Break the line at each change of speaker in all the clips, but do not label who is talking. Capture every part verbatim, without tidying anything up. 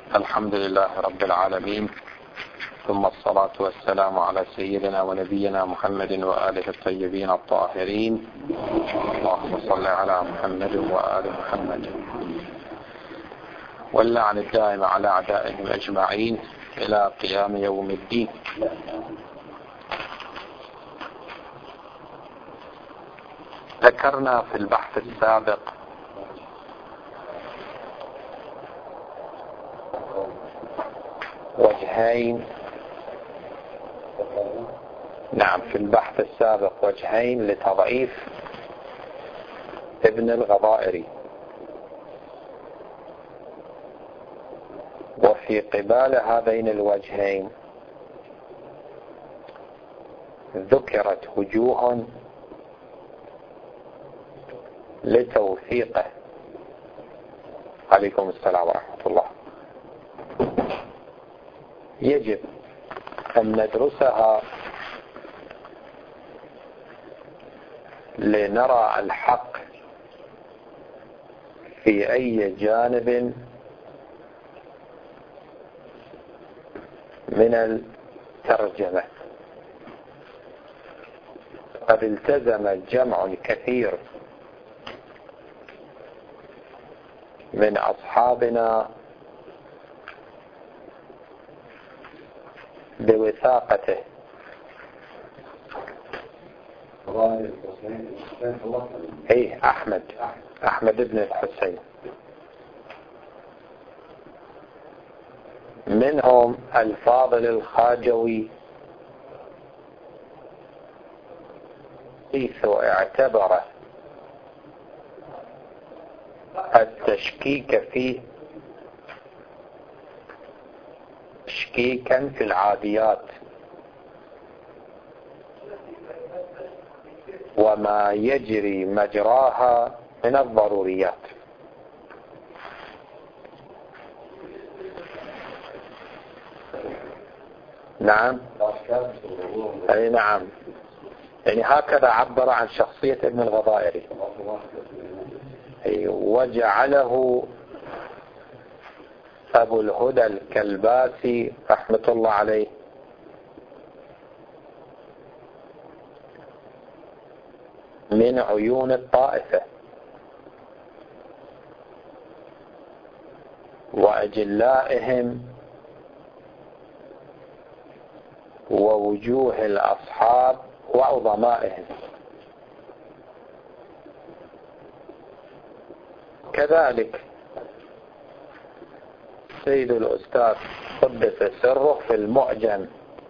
الحمد لله رب العالمين، ثم الصلاة والسلام على سيدنا ونبينا محمد وآله الطيبين الطاهرين. اللهم صل على محمد وآل محمد، واللعن الدائم على أعدائهم أجمعين إلى قيام يوم الدين. ذكرنا في البحث السابق وجهين نعم في البحث السابق وجهين لتضعيف ابن الغضائري، وفي قبال هذين الوجهين ذكرت وجوه لتوثيقه. عليكم السلام ورحمة الله. يجب أن ندرسها لنرى الحق في أي جانب من الترجمة. قد التزم جمع كثير من أصحابنا بوثاقته. اي احمد احمد بن الحسين، منهم الفاضل الخاجوي، حيث اعتبر التشكيك فيه تشكيكا في العاديات وما يجري مجراها من الضروريات. نعم أي نعم، يعني هكذا عبر عن شخصية ابن الغضائري، وجعله أبو الهدى الكلباسي رحمة الله عليه من عيون الطائفة وأجلائهم ووجوه الأصحاب وعظمائهم. كذلك سيد الأستاذ قدس سره في المعجم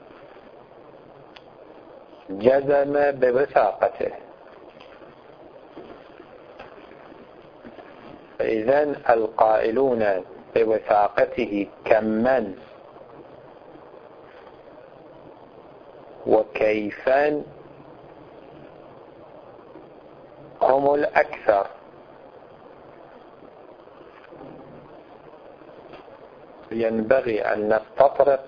جزم بوثاقته. إذن القائلون بوثاقته كمن وكيفا هم الأكثر. ينبغي أن نستطرق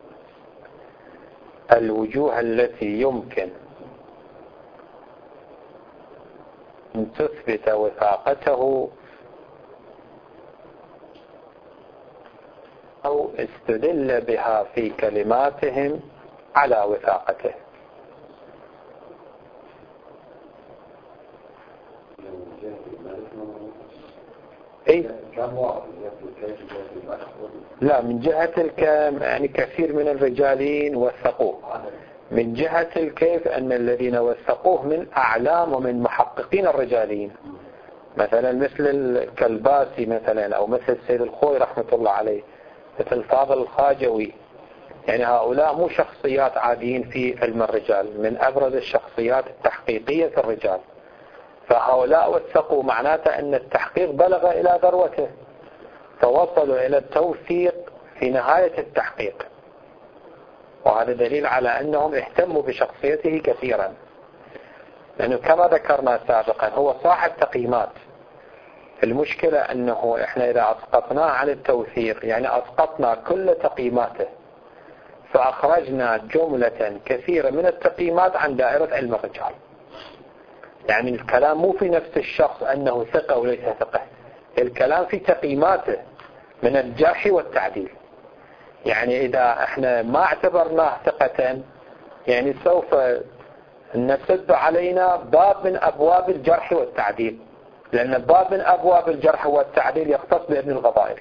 الوجوه التي يمكن أن تثبت وثاقته أو استدل بها في كلماتهم على وثاقته. إيه؟ لا، من جهة الكم يعني كثير من الرجالين وثقوه. من جهة الكيف أن الذين وثقوه من أعلام ومن محققين الرجالين، مثلا مثل الكلباسي مثلا، أو مثل السيد الخوي رحمة الله عليه، مثل الفاضل الخاجوي. يعني هؤلاء مو شخصيات عاديين في علم الرجال، من أبرز الشخصيات التحقيقية في الرجال. فهؤلاء وثقوا، معناته أن التحقيق بلغ إلى ذروته، فوصلوا إلى التوثيق في نهاية التحقيق. وهذا دليل على أنهم اهتموا بشخصيته كثيرا، لأنه كما ذكرنا سابقا هو صاحب تقييمات. المشكلة أنه إحنا إذا أسقطناه عن التوثيق يعني أسقطنا كل تقييماته، فأخرجنا جملة كثيرة من التقييمات عن دائرة علم الرجال. يعني الكلام مو في نفس الشخص أنه ثقة وليس ثقة، الكلام في تقييماته. من الجرح والتعديل. يعني إذا احنا ما اعتبرناه ثقة يعني سوف نسد علينا باب من أبواب الجرح والتعديل، لأن باب من أبواب الجرح والتعديل يختص بابن الغضائري.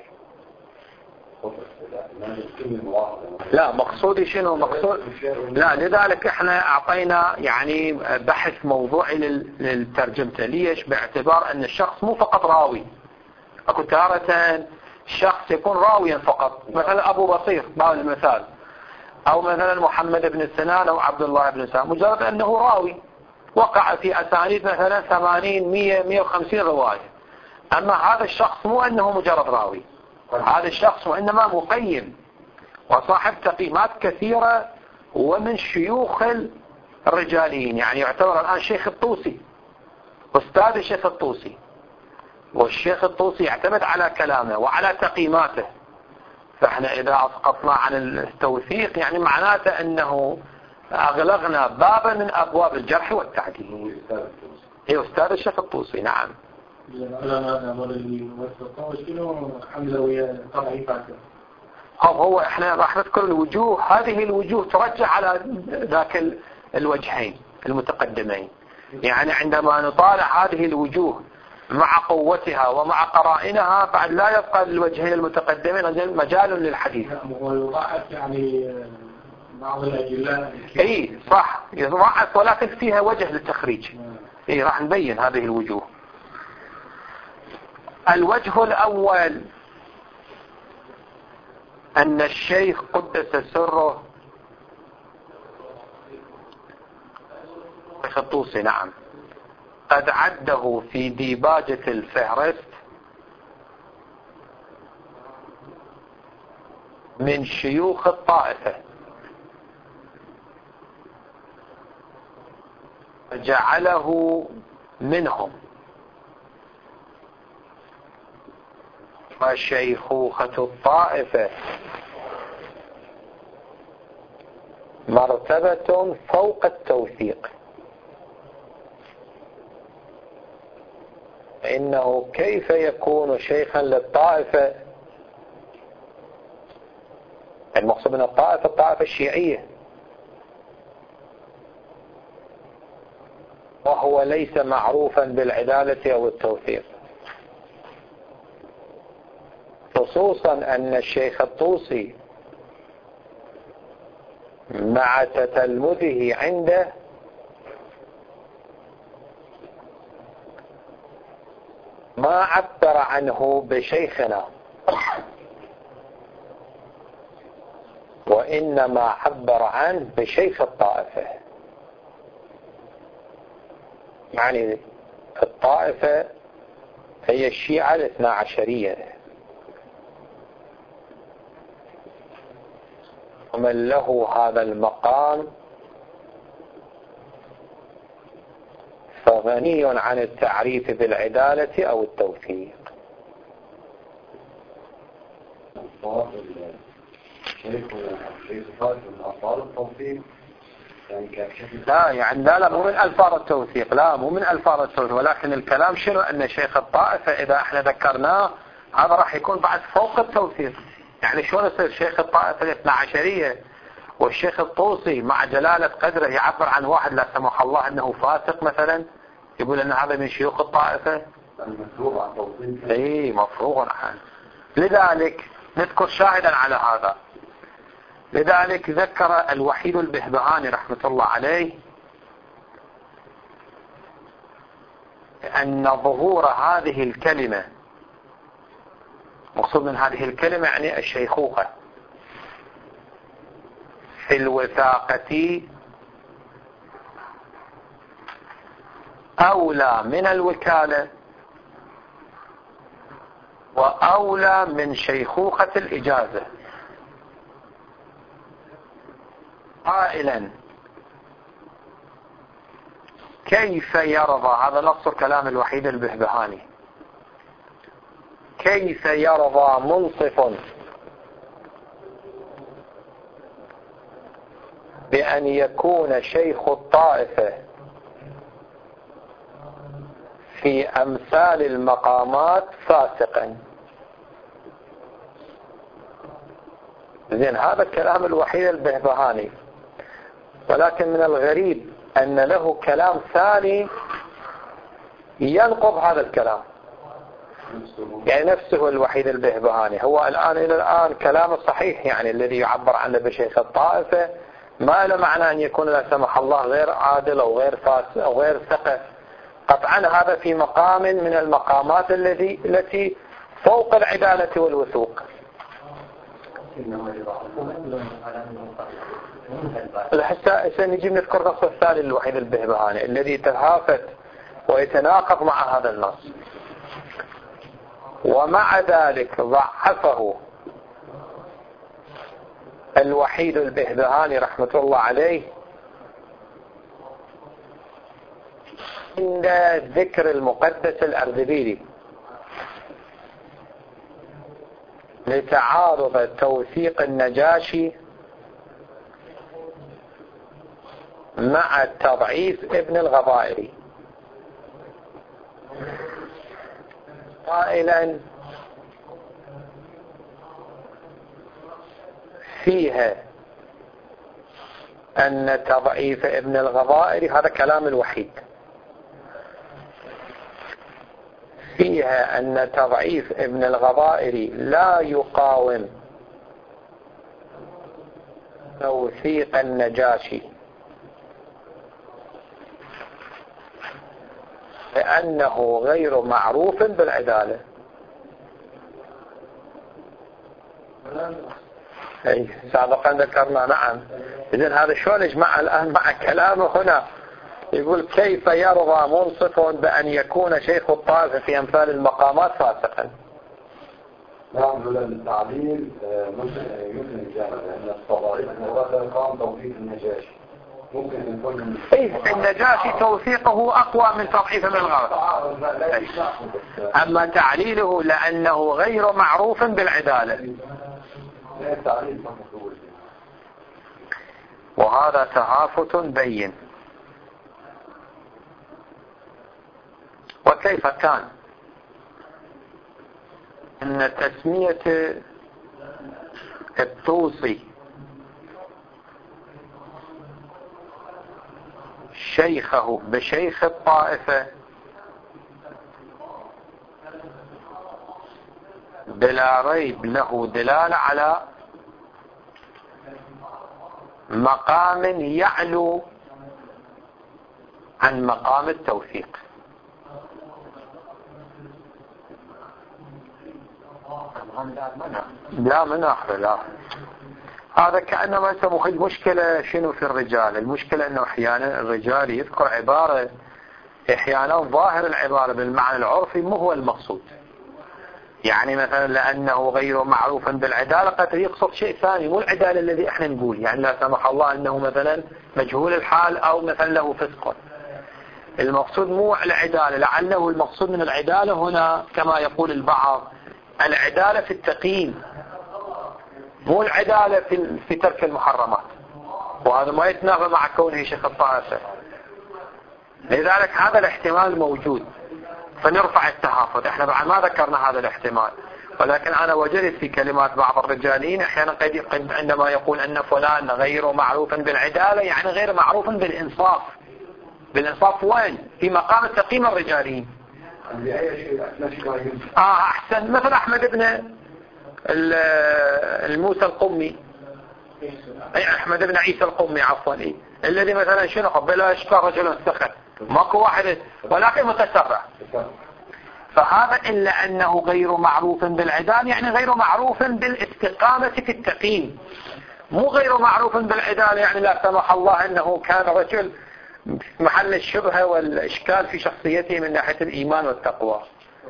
لا مقصودي شنو مقصود لا لذلك احنا اعطينا يعني بحث موضوعي للترجمة. ليش؟ باعتبار ان الشخص مو فقط راوي. اكو تارة شخص يكون راويا فقط، مثلا ابو بصير باب المثال، او مثلا محمد بن سنان او عبد الله بن سنان، مجرد انه راوي وقع في اسانيد مثلا ثمانين مية مية وخمسين رواية. اما هذا الشخص مو انه مجرد راوي، هذا الشخص وإنما مقيم وصاحب تقييمات كثيرة ومن شيوخ الرجاليين. يعني يعتبر الآن شيخ الطوسي، أستاذ الشيخ الطوسي، والشيخ الطوسي يعتمد على كلامه وعلى تقييماته. فإحنا إذا أسقطنا عن التوثيق يعني معناته أنه أغلقنا بابا من أبواب الجرح والتعديل. هي أستاذ الشيخ الطوسي. نعم. هو هو احنا راح نذكر الوجوه، هذه الوجوه ترجع على ذاك الوجهين المتقدمين. يعني عندما نطالع هذه الوجوه مع قوتها ومع قرائنها بعد لا يبقى للوجهين المتقدمين مجال للحديث.
يعني بعض الأجلاء
اي صح يضاعف، ولكن فيها وجه للتخريج. اي راح نبين هذه الوجوه. الوجه الأول أن الشيخ قدس سره الشيخ الطوسي نعم قد عده في ديباجة الفهرست من شيوخ الطائفة، جعله منهم، وشيخوخة الطائفة مرتبة فوق التوثيق. إنه كيف يكون شيخا للطائفة؟ المقصود من الطائفة الطائفة الشيعية، وهو ليس معروفا بالعدالة أو التوثيق، خصوصا أن الشيخ الطوسي مع تتلمذه عنده ما عبر عنه بشيخنا، وإنما عبر عنه بشيخ الطائفة. يعني الطائفة هي الشيعة الاثنى عشرية، ومن له هذا المقام فغني عن التعريف بالعدالة أو التوثيق. لا يعني لا لا مو من ألفاظ التوثيق، لا مو من ألفاظ التوثيق، ولكن الكلام شنو؟ أن شيخ الطائفة إذا احنا ذكرناه هذا راح يكون بعد فوق التوثيق. يعني شلون يصير شيخ الطائفة الاثنى عشرية والشيخ الطوسي مع جلالة قدره يعبر عن واحد لا سمح الله أنه فاسق مثلا، يقول أن هذا من شيوخ الطائفة؟
المفروض عن توثيق.
اي مفروض عنه. لذلك نذكر شاهدا على هذا. لذلك ذكر الوحيد البهبهاني رحمة الله عليه أن ظهور هذه الكلمة، مقصود من هذه الكلمة يعني الشيخوخة، في الوثاقة أولى من الوكالة وأولى من شيخوخة الإجازة، قائلا كيف يرضى، هذا نص كلام الوحيد البهبهاني، كيف يرضى منصف بأن يكون شيخ الطائفة في أمثال المقامات فاسقا؟ زين هذا الكلام الوحيد البهبهاني. ولكن من الغريب أن له كلام ثاني ينقض هذا الكلام، يعني نفسه الوحيد البهبهاني هو الآن إلى الآن كلامه صحيح، يعني الذي يعبر عنه بشيخ الطائفة ما له معنى أن يكون لا سمح الله غير عادل أو غير فاسد أو غير ثقة. قطعا هذا في مقام من المقامات الذي التي فوق العدالة والوثوق. حتى سنجي نذكر النص الثاني الوحيد البهبهاني الذي يتهافت ويتناقض مع هذا النص، ومع ذلك ضعفه الوحيد البهبهاني رحمة الله عليه عند ذكر المقدس الأردبيلي لتعارض توثيق النجاشي مع تضعيف ابن الغضائري، قائلا فيها أن تضعيف ابن الغضائري، هذا كلام الوحيد، فيها أن تضعيف ابن الغضائري لا يقاوم توثيق النجاشي لأنه غير معروف بالعدالة. أي سابقا ذكرنا. نعم. إذن هذا شلون يجمع الآن مع كلامه هنا؟ يقول كيف يرضى منصف بأن يكون شيخ الطائفة في أمثال المقامات فاسقا؟
نعم. التعليل ممكن يمكن الجامعة لأن الصواريخ هذا قام توثيق النجاشي ممكن يكون
إيه النجاشي توثيقه أقوى من تضعيف من الغرب. أما تعليله لأنه غير معروف بالعدالة، وهذا تهافت بين. وكيف كان أن تسمية الطوسي شيخه بشيخ الطائفة بلا ريب له دلالة على مقام يعلو عن مقام التوثيق. لا من آخر لا، هذا كأنما يسموه المشكلة شنو في الرجال. المشكلة أنه أحيانا الرجال يذكر عبارة أحيانا ظاهر العبارة بالمعنى العرفي مو هو المقصود، يعني مثلا لأنه غير معروف بالعدالة قد يقصد شيء ثاني مو العدالة الذي احنا نقول، يعني لا سمح الله أنه مثلا مجهول الحال أو مثلا له فسق. المقصود مو العدالة، لعله المقصود من العدالة هنا كما يقول البعض العدالة في التقييم مو العدالة في في ترك المحرمات، وهذا ما يتنافى مع كونه شيخ الطائفة. لذلك هذا الاحتمال موجود فنرفع التهافت. احنا بعد ما ذكرنا هذا الاحتمال، ولكن انا وجدت في كلمات بعض الرجالين احيانا قد عندما يقول ان فلان غير معروف بالعدالة يعني غير معروف بالانصاف. بالانصاف وين؟ في مقام التقييم الرجاليين. اه احسن، مثل احمد بن الموسى القمي، اي احمد بن عيسى القمي عفوا، إيه؟ الذي مثلا شنو بلا اشكال رجل سخت ماكو واحد ولكن متسرع. فهذا إلا أنه غير معروف بالعدالة يعني غير معروف بالاستقامة في التقييم، مو غير معروف بالعدالة يعني لا سمح الله أنه كان رجل محل الشبهة والإشكال في شخصيته من ناحية الإيمان والتقوى.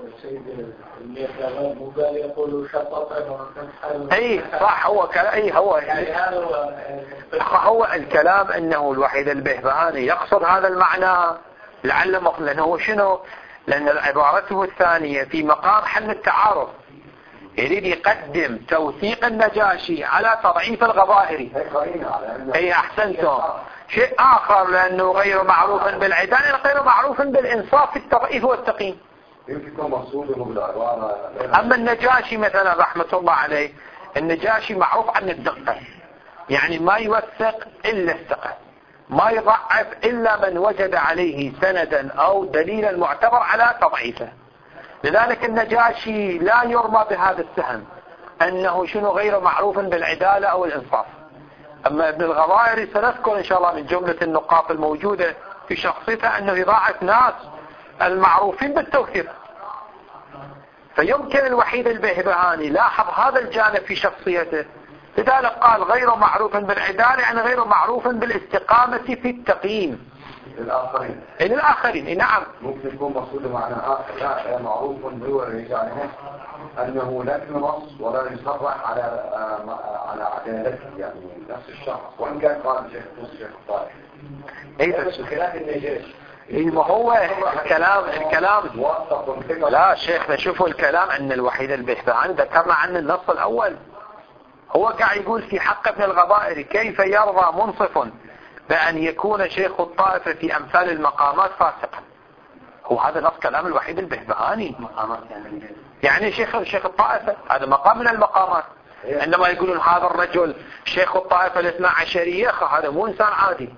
اي صح، هو كلام اي هو يعني هو الكلام انه الوحيد البهبهاني يقصد هذا المعنى لعل مقصد، لانه شنو؟ لان عبارته الثانية في مقام حل التعارض يريد يقدم توثيق النجاشي على تضعيف الغضائري. اي احسنتم. شيء اخر لانه غير معروف بالعدالة غير معروف بالانصاف في التضعيف والتقييم.
يمكن يكون مقصوده بالعبارة.
أما النجاشي مثلا رحمة الله عليه النجاشي معروف عن الدقة، يعني ما يوثق إلا الثقة، ما يضعف إلا من وجد عليه سندا أو دليلا معتبر على تضعيفه. لذلك النجاشي لا يرمى بهذا السهم أنه شنو غير معروف بالعدالة أو الإنصاف. أما ابن الغضائري سنذكر إن شاء الله من جملة النقاط الموجودة في شخصيته أنه يضاعف ناس المعروفين بالتوثيق. فيمكن الوحيد البهبهاني لاحظ هذا الجانب في شخصيته، لذلك قال غير معروف بالعدالة، يعني غير معروف بالاستقامة في التقييم
للآخرين.
إلى الآخرين. نعم.
ممكن يكون مقصود معنى آخر، لا معروف هو الرجال أنه لا ينص ولا يصرح على على عدالته، يعني نفس الشخص وإن كان قال شيخ الشيخ الطائف.
إيه بس
بخلاف النجاشي.
إيه ما هو الكلام الكلام لا شيخنا شوفوا الكلام أن الوحيد البهبهاني ذكرنا عن النص الأول، هو قاعد يقول في حق ابن الغضائري كيف يرضى منصف بأن يكون شيخ الطائفة في أمثال المقامات فاسقا. هو هذا نص كلام الوحيد البهبهاني. يعني شيخ شيخ الطائفة هذا مقام من المقامات، عندما يقولون هذا الرجل شيخ الطائفة الاثنى عشرية هذا مو إنسان عادي.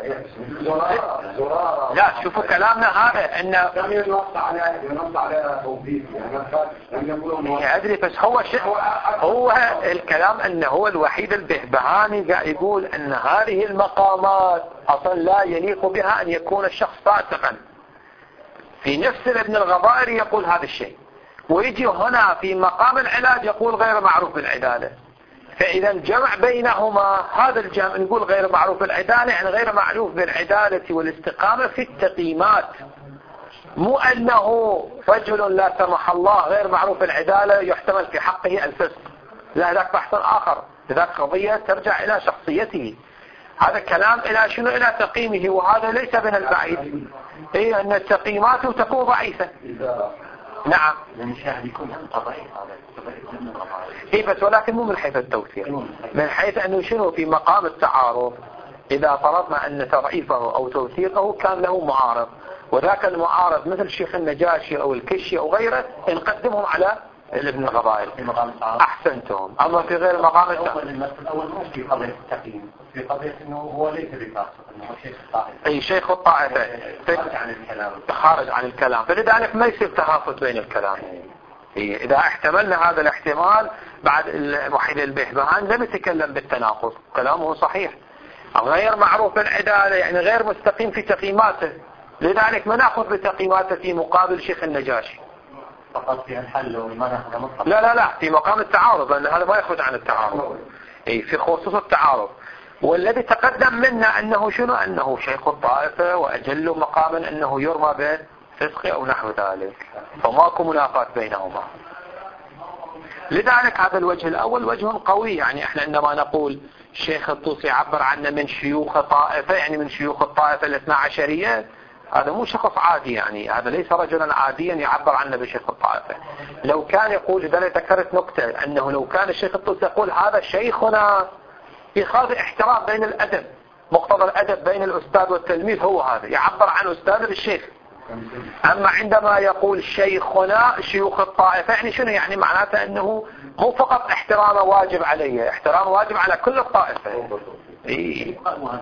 لا شوفوا كلامنا هذا انه
ينص على ينص على توظيف، يعني
ادري بس هو شيء هو الكلام انه هو الوحيد البهبهاني قاعد يقول ان هذه المقامات اصلا لا يليق بها ان يكون الشخص فاسقا. في نفس ابن الغضائري يقول هذا الشيء، ويجي هنا في مقام العلاج يقول غير معروف بالعدالة. فإذا الجمع بينهما هذا الجمع نقول غير معروف بالعدالة، يعني غير معروف بالعدالة والاستقامة في التقييمات، مو أنه رجل لا سمح الله غير معروف بالعدالة يحتمل في حقه الفسق، لا هذاك بحث آخر، ذاك قضية ترجع إلى شخصيته. هذا كلام إلى شنو؟ إلى تقييمه، وهذا ليس من البعيد إيه أن التقييمات تكون ضعيفة. نعم
المشاهد يكون قضائي هذا
إيه بس ولكن مو من حيث التوثيق، من حيث أنه شنو في مقام التعارض إذا فرضنا أن تضعيفه أو توثيقه كان له معارض، وذاك المعارض مثل الشيخ النجاشي أو الكشي أو غيره نقدمهم على ابن الغضائري
في مقام التعارض.
أحسنتم. أما في غير مقام
التعارض الأول مو في قضية التقييم، في قضية أنه هو ليس بفاسق، أنه هو شيخ الطائفة.
أي شيخ الطائفة
خارج عن الكلام
خارج عن الكلام، فلذلك ما يصير تهافت بين الكلام. إذا احتملنا هذا الاحتمال بعد الوحيد البهبهاني لم يتكلم بالتناقض، كلامه صحيح. غير معروف بالعدالة يعني غير مستقيم في تقييماته، لذلك ما نأخذ بتقييماته في مقابل شيخ النجاشي
فقط في الحل وما نأخذ مطلق.
لا لا لا في مقام التعارض، لأن هذا ما يخرج عن التعارض. أي في خصوص التعارض. والذي تقدم منا أنه شنو؟ أنه شيخ الطائفة وأجل مقاما أنه يرمى بالفسق أو نحو ذلك، فماكو منافاة بينهما. لذلك هذا الوجه الأول وجه قوي. يعني احنا عندما نقول الشيخ الطوسي عبر عنا من شيوخ طائفة، يعني من شيوخ الطائفة الاثنى عشرية، هذا مو شخص عادي، يعني هذا ليس رجلا عاديا يعبر عنه بشيخ الطائفة. لو كان يقول، إذا ذكرت نكتة أنه لو كان الشيخ الطوسي يقول هذا شيخنا يخاض احترام بين الأدب، مقتضى الأدب بين الأستاذ والتلميذ هو هذا، يعبر عن أستاذه بالشيخ. أما عندما يقول شيخنا شيوخ الطائفة يعني شنو؟ يعني معناته أنه مو فقط احترام واجب عليه، احترام واجب على كل الطائفة. إيه.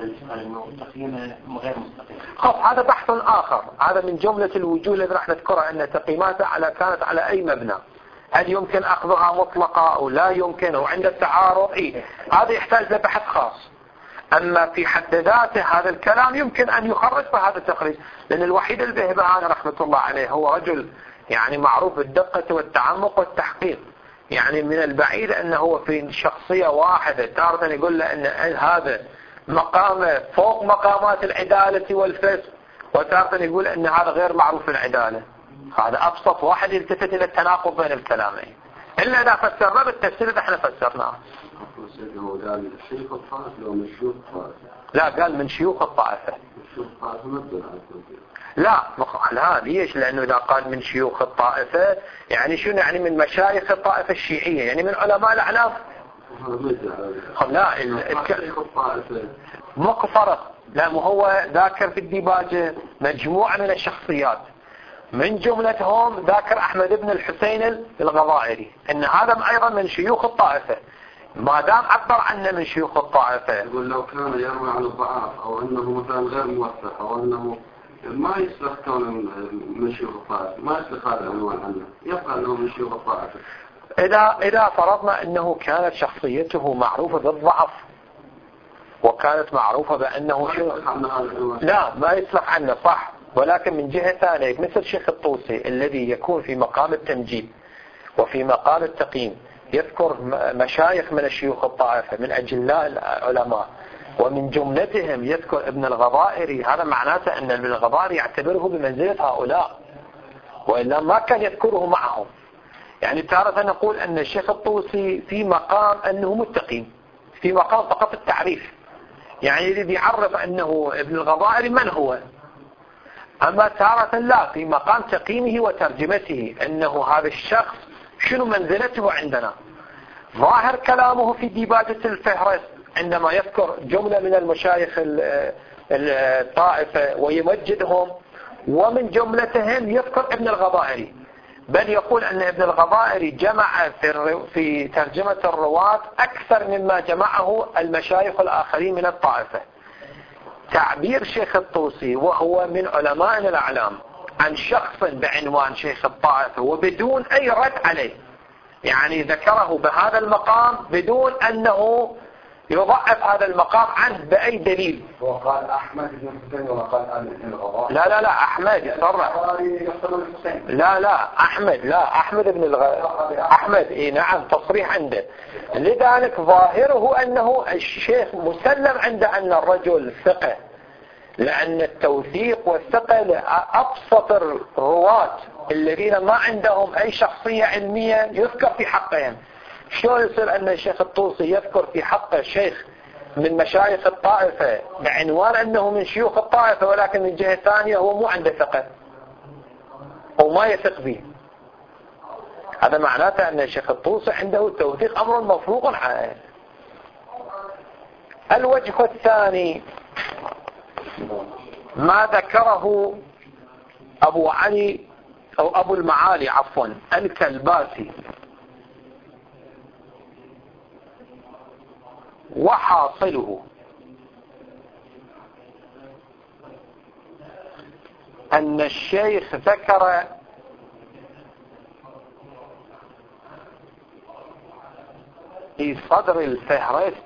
غير مستقيم.
خب هذا بحث آخر، هذا من جملة الوجوه التي راح نذكرها أن تقييماتها على كانت على أي مبنى، هل يمكن أخذها مطلقة أو لا يمكن، وعند التعارض إيه، هذا يحتاج لبحث خاص. أما في حد ذاته هذا الكلام يمكن أن يخرج بهذا التخريج، لأن الوحيد البهبهاني رحمة الله عليه هو رجل يعني معروف بالدقة والتعمق والتحقيق. يعني من البعيد أنه هو في شخصية واحدة تارة يقول له أن هذا مقامه فوق مقامات العدالة والفسق، وتارة يقول أن هذا غير معروف العدالة. هذا أبسط واحد يلتفت إلى التناقض بين الكلامين، إلا إذا فسرنا بالتفسير اللي احنا فسرناه. لا قال من شيوخ الطائفة. لا لا ليش؟ لأنه إذا قال من شيوخ الطائفة يعني شنو؟ يعني من مشايخ الطائفة الشيعية، يعني من علماء الأحناف. لا مقفرق، لا مو هو ذاكر في الديباجة مجموعة من الشخصيات، من جملتهم ذاكر أحمد بن الحسين الغضائري، أن هذا أيضا من شيوخ الطائفة. ما دام عبر عنه من شيوخ الطائفة.
يقول لو كان يروي عن الضعاف أو أنه مثلا غير موثق أو أنه ما يصلح كونه من شيوخ الطائفة، ما يصلح هذا العنوان عنه، يبقى أنه من شيوخ الطائفة.
إذا إذا فرضنا أنه كانت شخصيته معروفة بالضعف وكانت معروفة بأنه شيخ، لا ما يصلح عنه صح، ولكن من جهة ثانية مثل شيخ الطوسي الذي يكون في مقام التمجيد وفي مقام التقييم، يذكر مشايخ من الشيوخ الطائفة من أجلاء العلماء ومن جملتهم يذكر ابن الغضائري، هذا معناته أن ابن الغضائري يعتبره بمنزلة هؤلاء وإلا ما كان يذكره معهم. يعني تارة نقول أن الشيخ الطوسي في مقام أنه متقين، في مقام فقط التعريف، يعني يريد يعرف أنه ابن الغضائري من هو، أما تارة لا، في مقام تقييمه وترجمته أنه هذا الشخص شنو منزلته عندنا. ظاهر كلامه في ديباجة الفهرست عندما يذكر جملة من المشايخ الطائفة ويمجدهم، ومن جملتهم يذكر ابن الغضائري، بل يقول أن ابن الغضائري جمع في في ترجمة الرواة أكثر مما جمعه المشايخ الآخرين من الطائفة. تعبير شيخ الطوسي وهو من علماء الأعلام عن شخص بعنوان شيخ الطائفة وبدون أي رد عليه، يعني ذكره بهذا المقام بدون أنه يضعف هذا المقام عنه بأي دليل.
وقال أحمد بن حسين وقال ابن الغضائري.
لا لا لا أحمد يصرح. لا لا أحمد، لا أحمد بن الغضائري أحمد إيه نعم تصريح عنده. لذلك ظاهره أنه الشيخ مسلم عنده أن الرجل ثقة، لأن التوثيق والثقة لأبسط الرواة الذين ما عندهم أي شخصية علمية يذكر في حقهم. شلون يصير أن الشيخ الطوسي يذكر في حقه شيخ من مشايخ الطائفة بعنوان أنه من شيوخ الطائفة، ولكن من جهة ثانية هو مو عنده ثقة وما يثق به؟ هذا معناته أن الشيخ الطوسي عنده التوثيق أمر مفروغ عنه. الوجه الثاني ما ذكره أبو علي أو أبو المعالي عفوا الكلباسي، وحاصله أن الشيخ ذكر في صدر الفهرست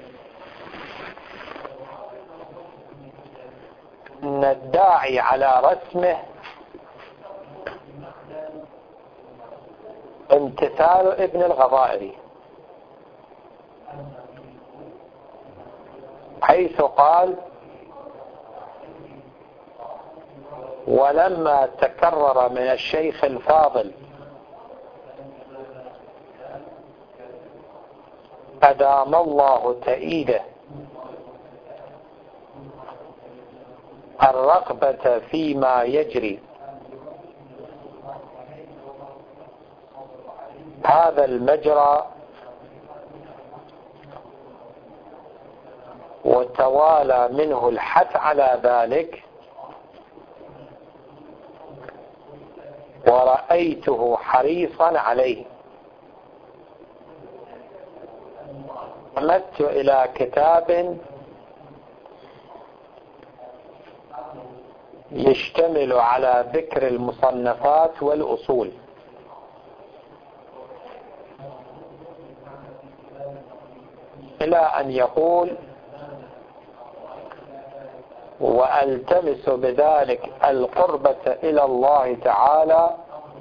أن الداعي على رسمه امتثال ابن الغضائري، حيث قال: ولما تكرر من الشيخ الفاضل أدام الله تأييده الرغبة فيما يجري هذا المجرى وتوالى منه الحث على ذلك، ورأيته حريصا عليه، عمدت إلى كتاب يشتمل على ذكر المصنفات والأصول، إلى أن يقول: وألتمس بذلك القربة إلى الله تعالى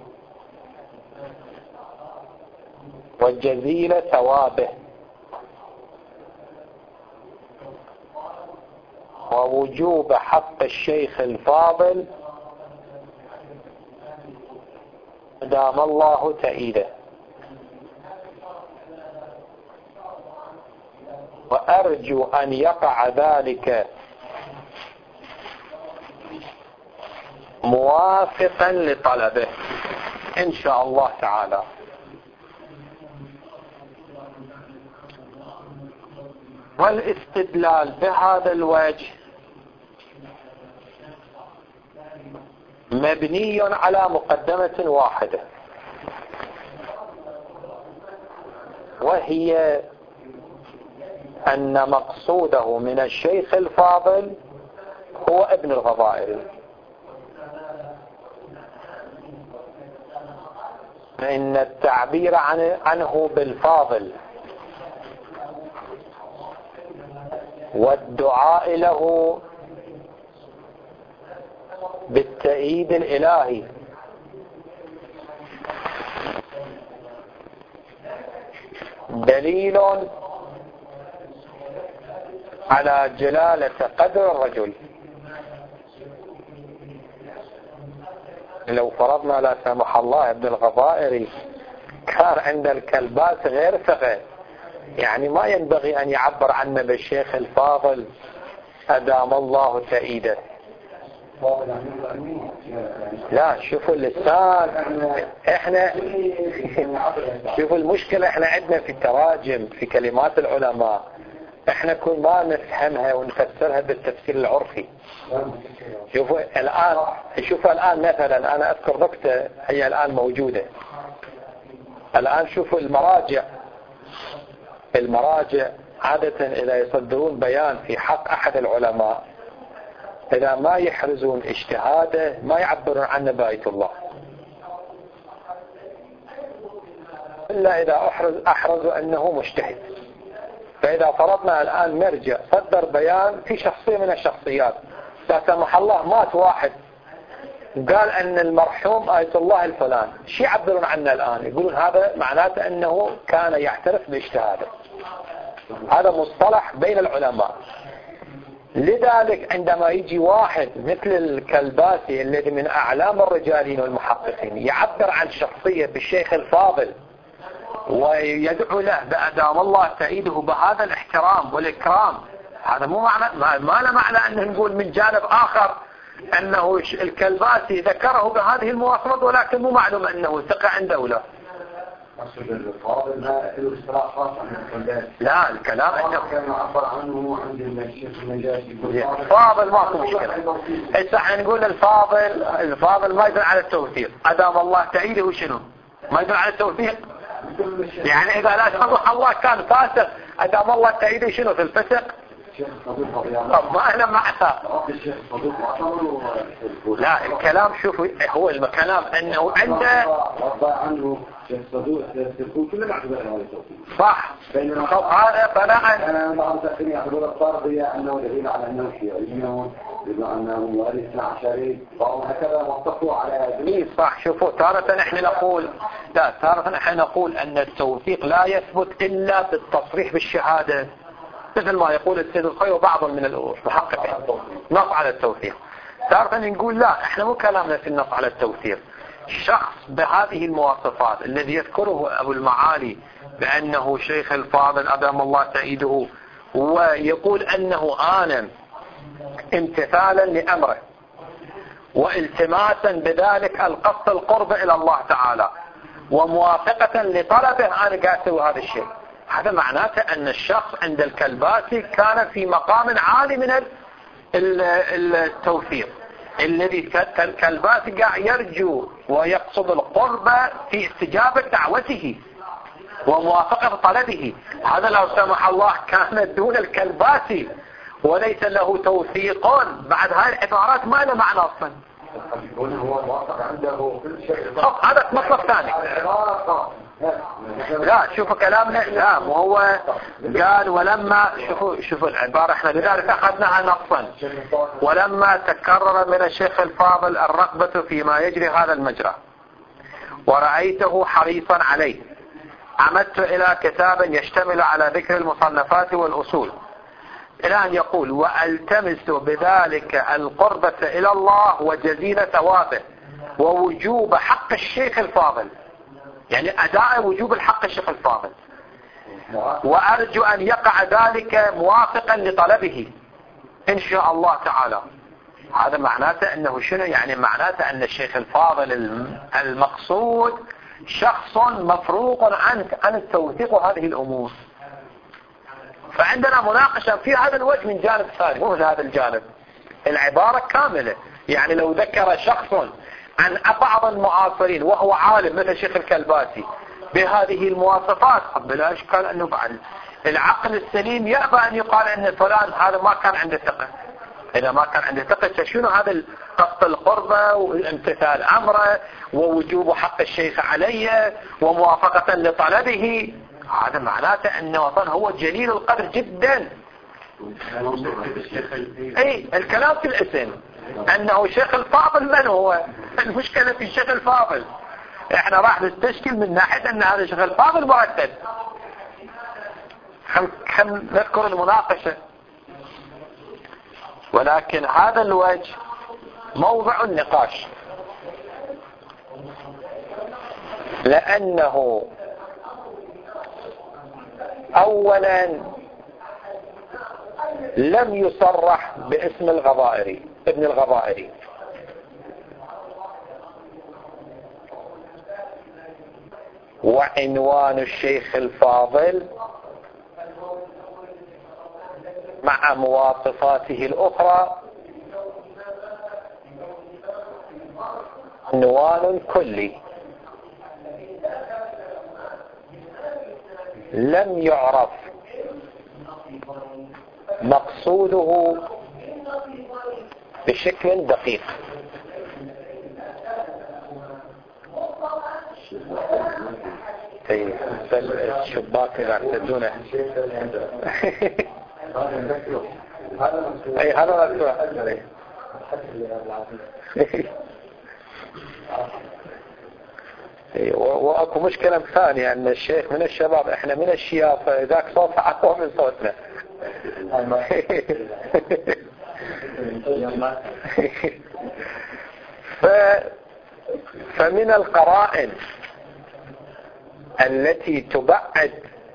وجزيل ثوابه ووجوب حق الشيخ الفاضل دام الله تأييده، وأرجو أن يقع ذلك موافقا لطلبه إن شاء الله تعالى. والاستدلال بهذا الوجه مبني على مقدمة واحدة، وهي أن مقصوده من الشيخ الفاضل هو ابن الغضائري، فإن التعبير عنه بالفاضل والدعاء له بالتأييد الإلهي دليل على جلالة قدر الرجل. لو فرضنا لا سمح الله ابن الغضائري كان عند الكلبات غير ثقة، يعني ما ينبغي أن يعبر عنه بالشيخ الفاضل أدام الله تأييده. لا شوفوا اللسان، احنا شوفوا المشكلة احنا عندنا في التراجم في كلمات العلماء احنا كل ما نفهمها ونفسرها بالتفسير العرفي. شوفوا الآن شوفوا الآن مثلا أنا أذكر نكتة هي الآن موجودة الآن. شوفوا المراجع المراجع عادة إذا يصدرون بيان في حق أحد العلماء إذا ما يحرزون اجتهاده ما يعبرون عنه بآية الله، إلا إذا أحرز أحرزوا أنه مجتهد. فإذا فرضنا الآن مرجع صدر بيان في شخصية من الشخصيات لا سمح الله مات واحد قال أن المرحوم آية الله الفلان، شو يعبرون عنه الآن؟ يقولون هذا معناته أنه كان يعترف باجتهاده. هذا مصطلح بين العلماء. لذلك عندما يجي واحد مثل الكلباسي الذي من أعلام الرجالين والمحققين يعبر عن شخصية بالشيخ الفاضل ويدعو له بأدام الله تأييده بهذا الاحترام والإكرام، هذا مو معنى ما له معنى أن نقول من جانب آخر أنه الكلباسي ذكره بهذه المواصفات ولكن مو معلوم أنه ثقة عنده ولا
أقصد الفاضل ما له اصطلاح خاص عن الكلباسي.
لا الكلام عنده
كان يعبر عنه عند الشيخ النجاشي
فاضل ما في مشكلة. هسه احنا نقول الفاضل الفاضل ما يدل على التوثيق أدام الله تأييده وشنو ما يدل على التوثيق. يعني إذا لا سمح الله كان فاسق أدام الله تأييده شنو في الفسق؟ طب ما أنا معها. لا الكلام شوفوا هو الكلام أنه عنده صح. طب هذا فلا
أنا بعض التأخير يعتبر الطارضية أنه دليل على أنه شيعيون بما أنه موالي اثنا عشري وهكذا واتفقوا على
دليل صح. شوفوا تارة نحن نقول لا تارة نحن نقول أن التوثيق لا يثبت إلا بالتصريح بالشهادة مثل ما يقول السيد الخوي وبعض من المحققين نص على التوثيق. تارة نقول لا احنا مو كلامنا في النص على التوثيق. شخص بهذه المواصفات الذي يذكره أبو المعالي بأنه شيخ الفاضل أدام الله تأييده ويقول أنه آنم امتثالا لأمره والتماسا بذلك القصد القرب إلى الله تعالى وموافقة لطلبه أنا قاعد أسوي هذا الشيء، هذا معناته أن الشخص عند الكلباسي كان في مقام عالي من التوثيق الذي الكلباسي قاعد يرجو ويقصد القرب في استجابة دعوته وموافقة طلبه. هذا لو سمح الله كان دون الكلباسي وليس له توثيق بعد هاي العبارات ما له معنى أصلا.
هو موافق عنده كل شيء.
هذا مطلب ثاني. لا شوفوا كلامنا لا وهو قال ولما شوفوا شوفوا العبارة احنا لذلك أخذناها نصا ولما تكرر من الشيخ الفاضل الرغبة فيما يجري هذا المجرى ورأيته حريصا عليه عمدت إلى كتاب يشتمل على ذكر المصنفات والأصول إلى أن يقول وألتمس بذلك القربة إلى الله وجزيل ثوابه ووجوب حق الشيخ الفاضل، يعني أداء وجوب الحق الشيخ الفاضل، وأرجو أن يقع ذلك موافقا لطلبه إن شاء الله تعالى. هذا معناته أنه شنو؟ يعني معناته أن الشيخ الفاضل المقصود شخص مفروق عن عن التوثيق وهذه الأمور. فعندنا مناقشة في هذا الوجه من جانب ثاني مو هذا الجانب. العبارة كاملة، يعني لو ذكر شخص عن بعض المعاصرين وهو عالم مثل شيخ الكلباسي بهذه المواصفات بلا إشكال أنه بعد العقل السليم يأبى أن يقال أن فلان هذا ما كان عنده ثقة. إذا ما كان عنده ثقة شنو هذا قصد القربة وامتثال أمره ووجوب حق الشيخ عليه وموافقة لطلبه، هذا معناته أن وطن هو جليل القدر جدا. أي الكلام في الاسم أنه شيخ الفاضل من هو؟ المشكلة في الشيخ الفاضل. احنا راح نستشكل من ناحية أن هذا الشيخ الفاضل مرتب. خل نذكر المناقشة. ولكن هذا الوجه موضع النقاش، لأنه أولا لم يصرح باسم الغضائري ابن الغضائري، وعنوان الشيخ الفاضل مع مواصفاته الأخرى عنوان كلي لم يعرف مقصوده بشكل دقيق. طيب الشباك اللي اعتدونه اي هذا مكتوب. واكو مشكلة ثانية ان الشيخ من الشباب، احنا من الشياب، فذاك صوت اقوى من صوتنا. ف فمن القرائن التي تبعد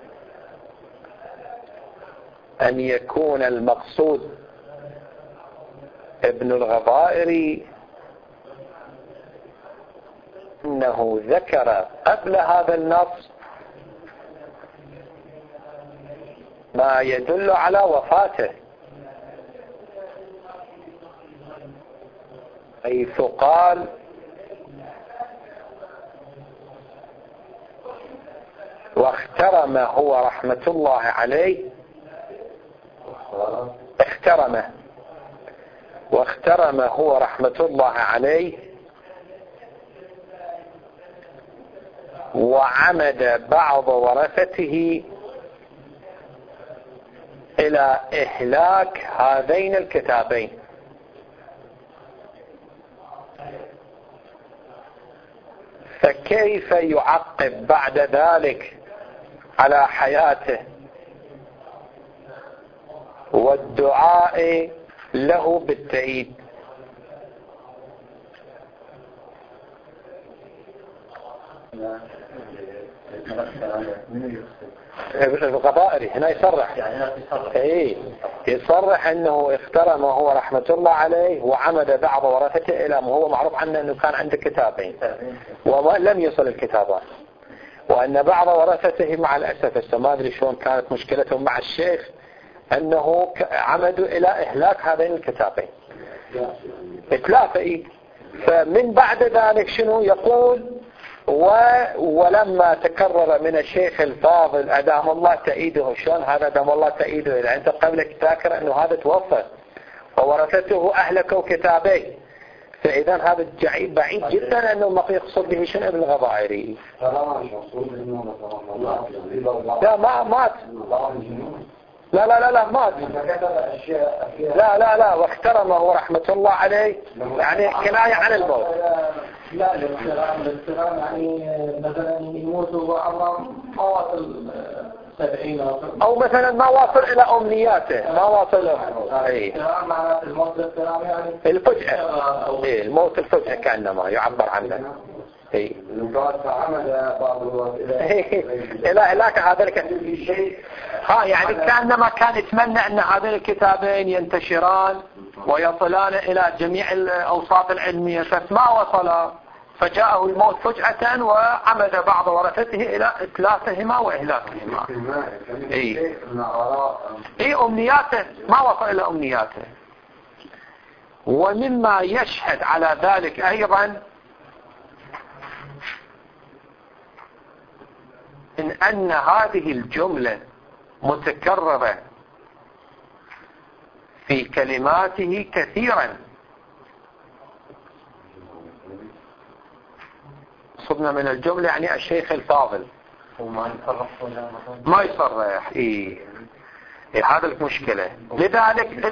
أن يكون المقصود ابن الغضائري أنه ذكر قبل هذا النص ما يدل على وفاته، حيث قال واخترم هو رحمة الله عليه اخترم واخترم هو رحمة الله عليه وعمد بعض ورثته إلى إهلاك هذين الكتابين. فكيف يعقب بعد ذلك على حياته والدعاء له بالتأييد؟ الغضائري هنا يصرح ايه يصرح انه اخترم وهو رحمة الله عليه وعمد بعض ورثته الى ما هو معروف عنه انه كان عنده كتابين ولم يصل الكتابان، وان بعض ورثته مع الاسف ما ادري شلون كانت مشكلتهم مع الشيخ انه عمدوا الى اهلاك هذين الكتابين ثلاثة. ايه فمن بعد ذلك شنو يقول؟ و... ولما تكرر من الشيخ الفاضل أدام الله تأييده، شلون هذا أدام الله تأييده؟ إذا أنت قبلك تذكر أنه هذا توفى وورثته أهلكوا كتابيه، فإذا هذا بعيد جدا أنه ما يقصد به شنو ابن الغضائري. لا ما مات لا لا لا لا مات لا لا لا واخترمه رحمة الله عليه يعني كناية عن الموت.
لا الاخترام الاخترام يعني مثلا يموت وعمره ما واصل سبعين
او مثلا ما واصل الى امنياته ما واصل اي
معناته الموت الاخترام يعني
الفجأة اي الموت الفجأة كأنما يعبر عنه اي الى هلاك هذا الشيء. ها يعني كأنما كان يتمنى ان هذين الكتابين ينتشران ويصلان إلى جميع الأوساط العلمية، فما وصل فجاءه الموت فجأة وعمد بعض ورثته إلى إتلافهما وإهلاكهما. إيه إيه أمنياته ما وصل إلى أمنياته. ومما يشهد على ذلك أيضا إن أن هذه الجملة متكررة في كلماته كثيرا. صبنا من الجملة يعني الشيخ الفاضل
وما يصرح ولا
ما يصرح. إيه, إيه هذا المشكلة. لذلك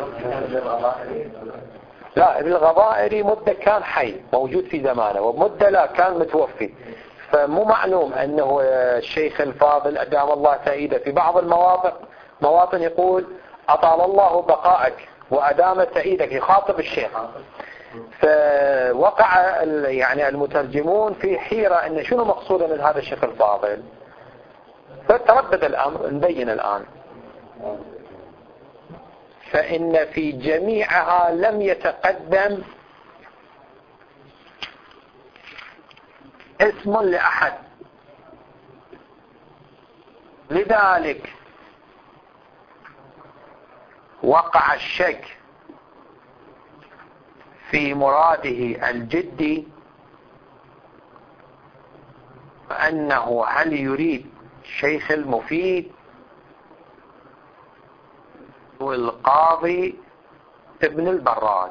لا، ابن الغضائري مدة كان حي موجود في زمانه، ومدة لا كان متوفي، فمو معلوم أنه الشيخ الفاضل أدام الله تأييده. في بعض المواطن مواطن يقول أطال الله بقائك وأدام تأييدك، يخاطب الشيخ. فوقع يعني المترجمون في حيرة أن شنو مقصوده من هذا الشيخ الفاضل، فتردد الأمر. نبين الآن. فإن في جميعها لم يتقدم اسم لأحد، لذلك وقع الشك في مراده الجدي، أنه هل يريد شيخ المفيد والقاضي ابن البراج.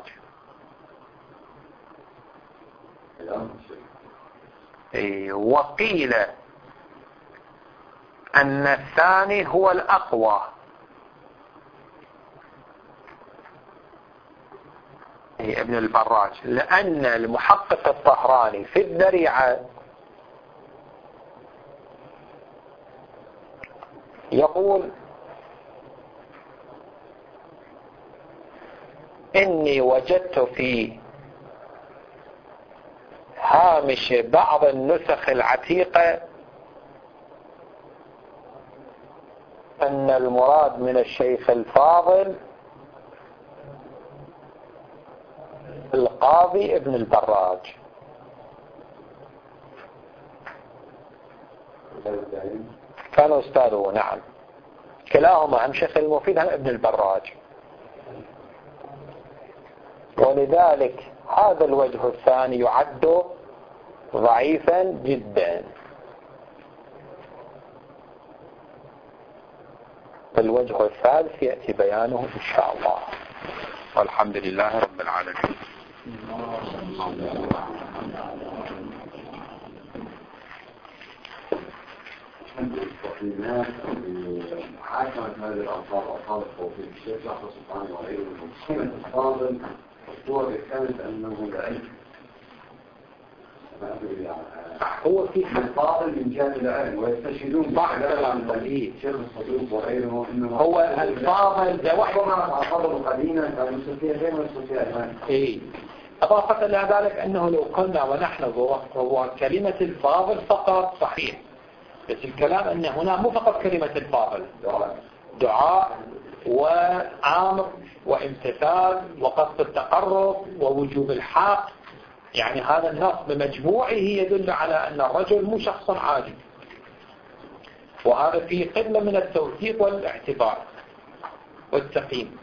وقيل أن الثاني هو الأقوى، ابن البراج، لأن المحقق الطهراني في الذريعة يقول إني وجدت في هامش بعض النسخ العتيقة أن المراد من الشيخ الفاضل القاضي ابن البراج. كان أستاذه نعم، كلاهما هم شيخ المفيد هم ابن البراج. ولذلك هذا الوجه الثاني يعد ضعيفا جدا. الوجه الثالث يأتي بيانه إن شاء الله، والحمد لله رب العالمين.
محاكمة هذه الألفاظ ألفاظ التوفيق الشيخ يحفظ سبحانه وغيره من قيمة الفاضل الصورة كانت أنه العلم.
هو في
الفاضل من جهة العلم ويستشهدون
بعض الأمثلين
شيخ الصدوق وغيره إنه
هو الفاضل ده واحد
ما الفاضل قديما كان يستطيع غير ما يستطيع الآن.
إيه أضافة إلى ذلك أنه لو قلنا ونحن هو كلمة الفاضل فقط صحيح، بس الكلام أن هنا مو فقط كلمة الفاضل، دعاء وعامر وامتثال وقصد التقرب ووجوب الحق. يعني هذا النص بمجموعه يدل على أن الرجل مو شخص عادي، وهذا فيه قلة من التوثيق والاعتبار والتقييم.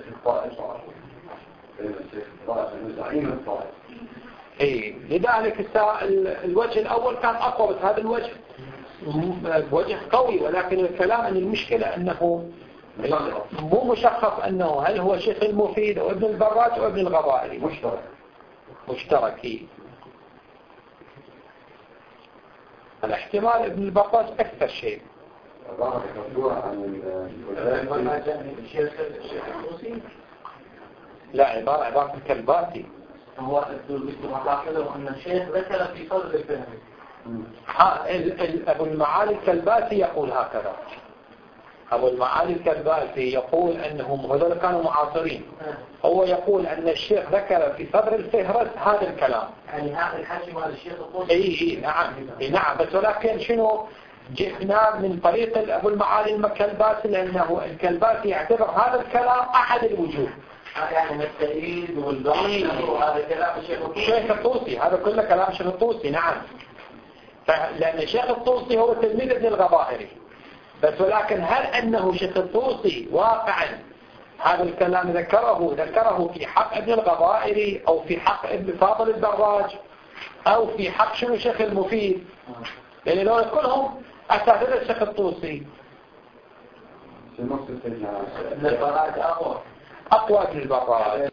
إيه لذلك الوجه الأول كان أقوى، بس هذا الوجه وجه قوي، ولكن الكلام أن المشكلة أنه مو مشخص أنه هل هو شيخ المفيد أو ابن البراج أو ابن الغضائري.
مشترك
مشترك الاحتمال ابن البراج أكثر شيء. لا عبارة عبارة الكلباتي.
هو لاحظوا أن الشيخ ذكر في صدر الفهم.
ها أبو المعالي الكلباتي يقول هكذا. أبو المعالي الكلباتي يقول أنهم هذول كانوا معاصرين. هو يقول أن الشيخ ذكر في صدر الفهرس هذا الكلام.
يعني هذا الحكي مال الشيخ الطوسي.
إيه إيه نعم إيه نعم، بس ولكن شنو جئنا من طريق أبو المعالي الكلباتي، لأنه الكلباتي يعتبر هذا الكلام أحد الوجوه.
يعني التأييد والضعف وهذا كلام الشيخ الطوسي.
الشيخ الطوسي هذا كله كلام الشيخ الطوسي نعم. لأن الشيخ الطوسي هو تلميذ ابن الغضائري، بس ولكن هل أنه شيخ الطوسي واقعا هذا الكلام ذكره ذكره في حق ابن الغضائري أو في حق ابن فاضل الدراج أو في حق شنو شيخ المفيد؟ لأن لو كلهم أساتذة الشيخ الطوسي.
في نص السجن
البراءة أقوى
أقوى في البراءة.